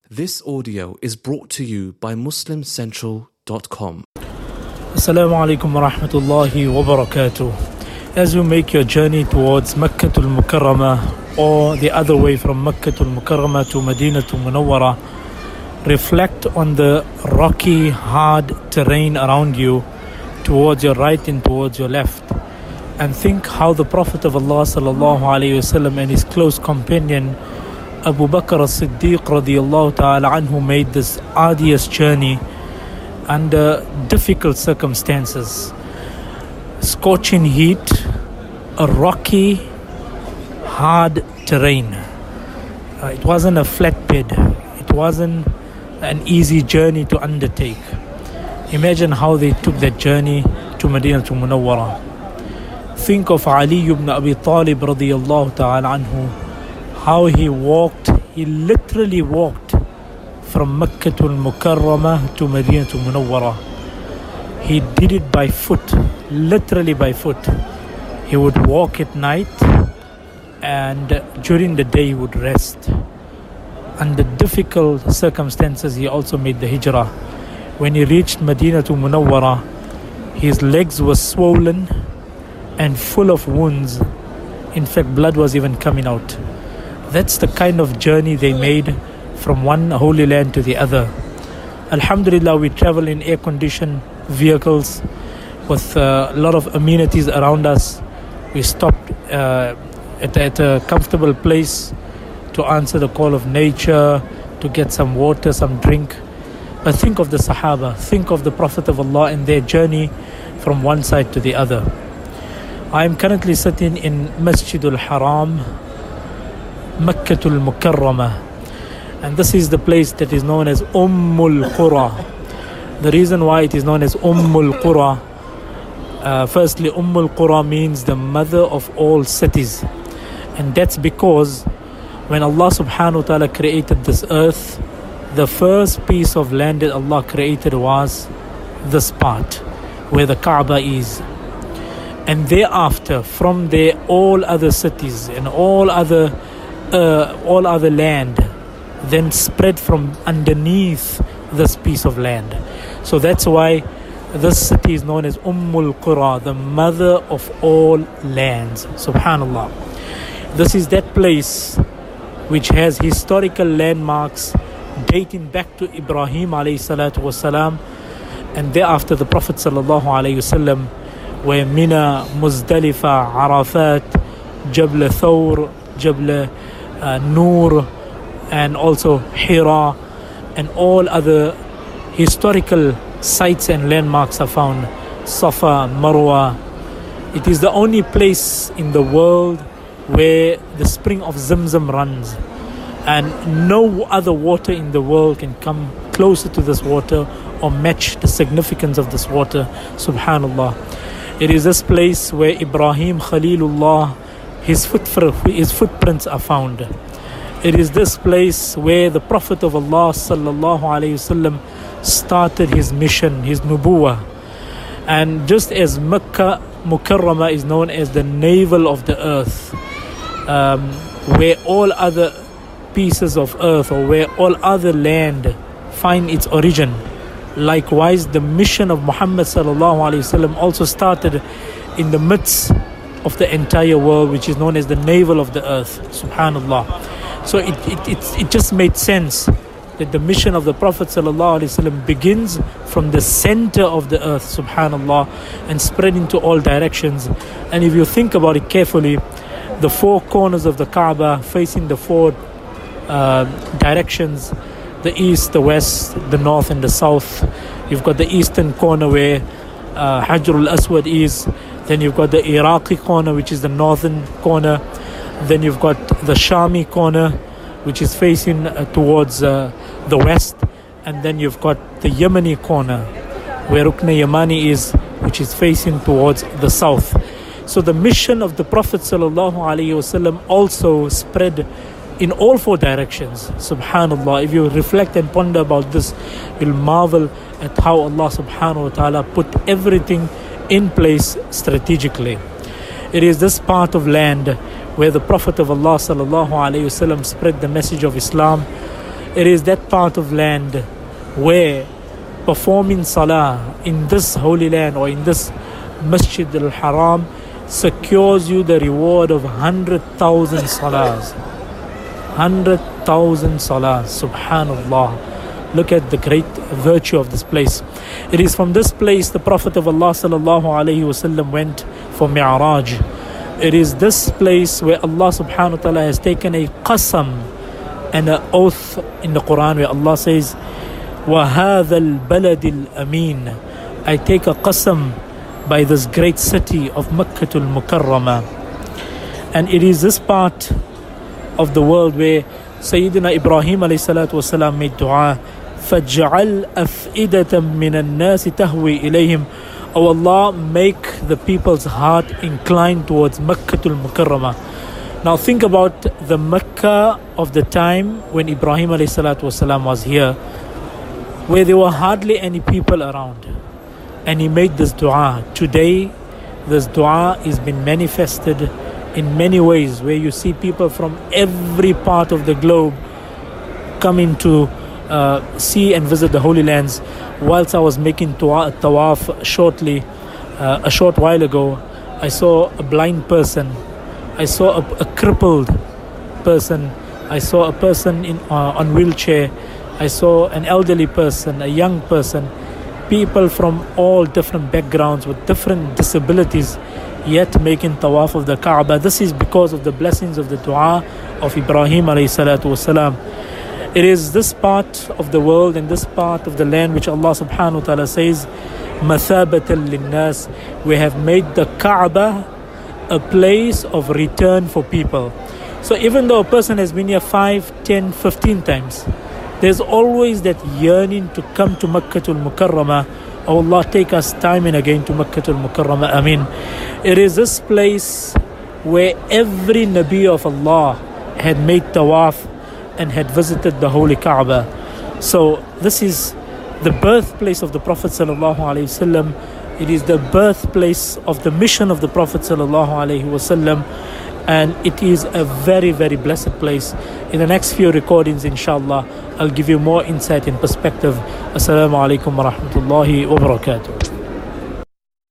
This audio is brought to you by MuslimCentral.com. Assalamu alaikum wa rahmatullahi wa barakatuh. As you make your journey towards Makkah al-Mukarramah or the other way from Makkah al-Mukarramah to Madinatul Munawwara, reflect on the rocky, hard terrain around you towards your right and towards your left, and think how the Prophet of Allah sallallahu alaihi wasallam and his close companion Abu Bakr as-Siddiq radiyallahu ta'ala anhu made this arduous journey under difficult circumstances. Scorching heat, a rocky, hard terrain. It wasn't a flatbed. It wasn't an easy journey to undertake. Imagine how they took that journey to Madinatul Munawwara. Think of Ali ibn Abi Talib radiyallahu ta'ala anhu, how he literally walked from Makkah al-Mukarramah to Madinatul Munawwara. He did it by foot, literally by foot. He would walk at night and during the day he would rest. Under difficult circumstances he also made the hijrah. When he reached Madinatul Munawwara, his legs were swollen and full of wounds. In fact, blood was even coming out. That's the kind of journey they made from one holy land to the other. Alhamdulillah, we travel in air-conditioned vehicles with a lot of amenities around us. We stopped at a comfortable place to answer the call of nature, to get some water, some drink. But think of the Sahaba, think of the Prophet of Allah and their journey from one side to the other. I am currently sitting in Masjidul Haram, Makkatul Mukarramah, and this is the place that is known as Ummul Qura. The reason why it is known as Ummul Qura, firstly, Ummul Qura means the mother of all cities, and that's because when Allah subhanahu wa ta'ala created this earth, the first piece of land that Allah created was this part where the Kaaba is. And thereafter, from there, all other cities and all other land then spread from underneath this piece of land. So that's why this city is known as Ummul Qura, the mother of all lands. Subhanallah. This is that place which has historical landmarks dating back to Ibrahim alayhi salatu wasalam, and thereafter the Prophet sallallahu alayhi wasallam, where Mina, Muzdalifa, Arafat, Jabal Thawr, Jabal Noor, and also Hira, and all other historical sites and landmarks are found. Safa, Marwa. It is the only place in the world where the spring of Zamzam runs, and no other water in the world can come closer to this water or match the significance of this water. Subhanallah. It is this place where Ibrahim Khalilullah, his footprints are found. It is this place where the Prophet of Allah sallallahu alaihi wasallam started his mission, his nubuwah. And just as Makkah Mukarramah is known as the navel of the earth, where all other pieces of earth or where all other land find its origin, likewise the mission of Muhammad sallallahu alaihi wasallam also started in the midst of the entire world, which is known as the navel of the earth. Subhanallah. So it just made sense that the mission of the Prophet ﷺ begins from the center of the earth, subhanallah, and spread into all directions. And if you think about it carefully, the four corners of the Kaaba facing the four directions, the east, the west, the north and the south. You've got the eastern corner where Hajr al-Aswad is. Then you've got the Iraqi corner, which is the northern corner. Then you've got the Shami corner, which is facing towards the west. And then you've got the Yemeni corner, where Rukn Yamani is, which is facing towards the south. So the mission of the Prophet ﷺ also spread in all four directions. Subhanallah. If you reflect and ponder about this, you'll marvel at how Allah subhanahu wa ta'ala put everything in place strategically. It is this part of land where the Prophet of Allah sallallahu alaihi wasallam spread the message of Islam. It is that part of land where performing salah in this holy land or in this Masjid al-Haram secures you the reward of 100,000 salahs. 100,000 salahs. Subhanallah. Look at the great virtue of this place. It is from this place the Prophet of Allah sallallahu alaihi wasallam went for Mi'raj. It is this place where Allah subhanahu wa ta'ala has taken a qasam and an oath in the Quran, where Allah says, وَهَذَا الْبَلَدِ الْأَمِينَ, I take a qasam by this great city of Makkah al-Mukarramah. And it is this part of the world where Sayyidina Ibrahim alayhi salatu wasalam made dua, فَجْعَلْ أَفْئِدَةً مِّنَ النَّاسِ تَهْوِي إِلَيْهِمْ. O Allah, make the people's heart inclined towards Makkah al-Mukarramah. Now think about the Mecca of the time when Ibrahim alayhi salatu wasalam was here, where there were hardly any people around. And he made this dua. Today, this dua is been manifested in many ways, where you see people from every part of the globe coming to see and visit the Holy Lands. Whilst I was making tawaf a short while ago, I saw a blind person, I saw a crippled person, I saw a person on wheelchair, I saw an elderly person, a young person, people from all different backgrounds with different disabilities, yet making tawaf of the Kaaba. This is because of the blessings of the dua of Ibrahim alayhi salatu wasalam. It is this part of the world and this part of the land which Allah subhanahu wa ta'ala says, mathabatan linnas, we have made the Kaaba a place of return for people. So even though a person has been here 5, 10, 15 times, there's always that yearning to come to Makkah al-Mukarramah. Oh Allah, take us time and again to Makkah al-Mukarramah. Ameen. It is this place where every Nabi of Allah had made tawaf and had visited the holy Kaaba. So this is the birthplace of the Prophet sallallahu alaihi wasallam. It is the birthplace of the mission of the Prophet sallallahu alaihi wasallam, and it is a very, very blessed place. In the next few recordings, inshallah, I'll give you more insight and perspective. Assalamu alaikum wa rahmatullahi wa barakatuh.